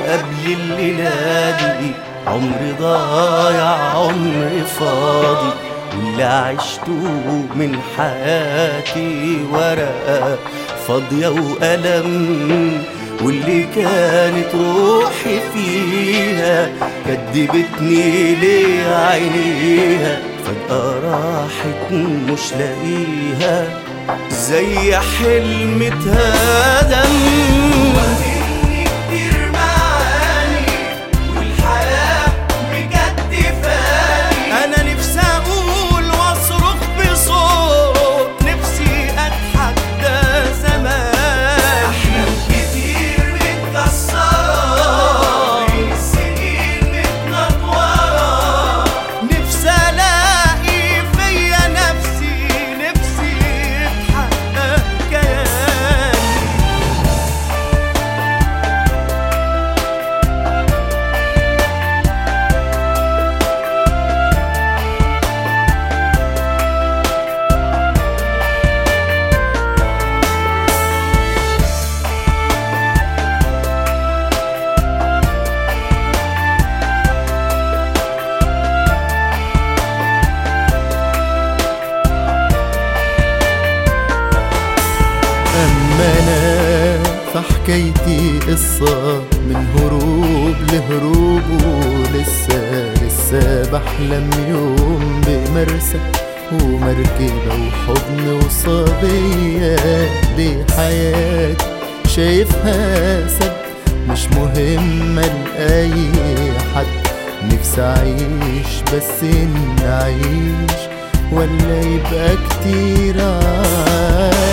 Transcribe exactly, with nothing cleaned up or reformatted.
قبل الليلة دي عمر ضايع عمر فاضي، واللي عشته من حياتي ورقة فاضية وألم، واللي كانت روحي فيها كدبتني ليه عينيها فجأة راحت مش لاقيها زي حلم اتهدم. أما أنا فحكايتي قصة من هروب لهروب، ولسه لسه بحلم يوم بمرسى ومركبة وحضن وصبية. دي حياتي شايفها سد مش مهمة لأي حد، نفسي أعيش بس إن أعيش ولا يبقى كتير عاد.